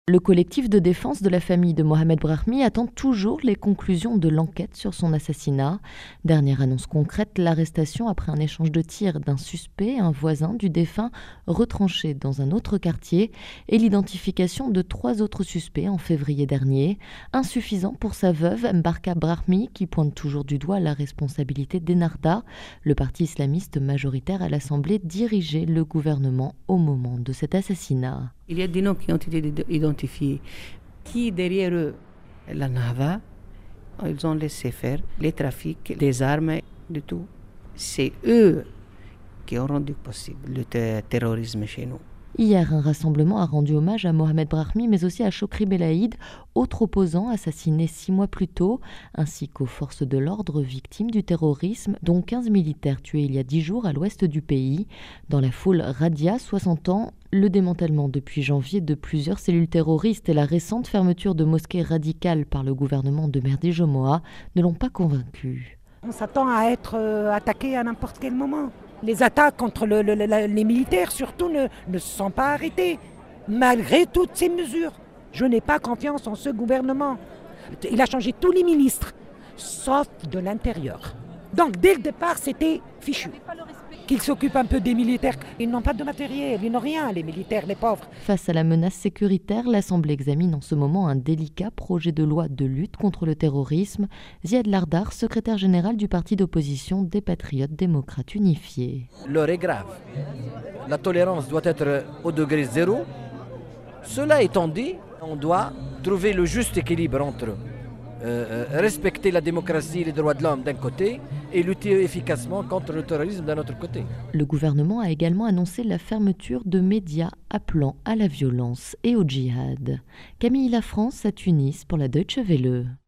Le collectif de défense de la famille de Mohamed Brahmi attend toujours les conclusions de l'enquête sur son assassinat. Dernière annonce concrète, l'arrestation après un échange de tirs d'un suspect, un voisin du défunt, retranché dans un autre quartier, et l'identification de 3 autres suspects en février dernier. Insuffisant pour sa veuve, Mbarka Brahmi, qui pointe toujours du doigt la responsabilité d'Ennahda, le parti islamiste majoritaire à l'Assemblée dirigeait le gouvernement au moment de cet assassinat. Il y a des noms qui ont été identifiés. Qui derrière eux? La Nahda, ils ont laissé faire les trafics, les armes, de tout. C'est eux qui ont rendu possible le terrorisme chez nous. Hier, un rassemblement a rendu hommage à Mohamed Brahmi, mais aussi à Chokri Belaïd, autre opposant assassiné 6 mois plus tôt, ainsi qu'aux forces de l'ordre victimes du terrorisme, dont 15 militaires tués il y a 10 jours à l'ouest du pays. Dans la foule, Radia, 60 ans, le démantèlement depuis janvier de plusieurs cellules terroristes et la récente fermeture de mosquées radicales par le gouvernement de Merdi Jomoa ne l'ont pas convaincu. On s'attend à être attaqué à n'importe quel moment. Les attaques contre les militaires, surtout, ne se sont pas arrêtées, malgré toutes ces mesures. Je n'ai pas confiance en ce gouvernement. Il a changé tous les ministres, sauf de l'intérieur. Donc, dès le départ, c'était fichu. Qu'ils s'occupent un peu des militaires. Ils n'ont pas de matériel, ils n'ont rien, les militaires, les pauvres. Face à la menace sécuritaire, l'Assemblée examine en ce moment un délicat projet de loi de lutte contre le terrorisme. Ziad Lardar, secrétaire général du parti d'opposition des Patriotes démocrates unifiés. L'heure est grave. La tolérance doit être au degré 0. Cela étant dit, on doit trouver le juste équilibre entre respecter la démocratie et les droits de l'homme d'un côté et lutter efficacement contre le terrorisme d'un autre côté. Le gouvernement a également annoncé la fermeture de médias appelant à la violence et au djihad. Camille Lafrance à Tunis pour la Deutsche Welle.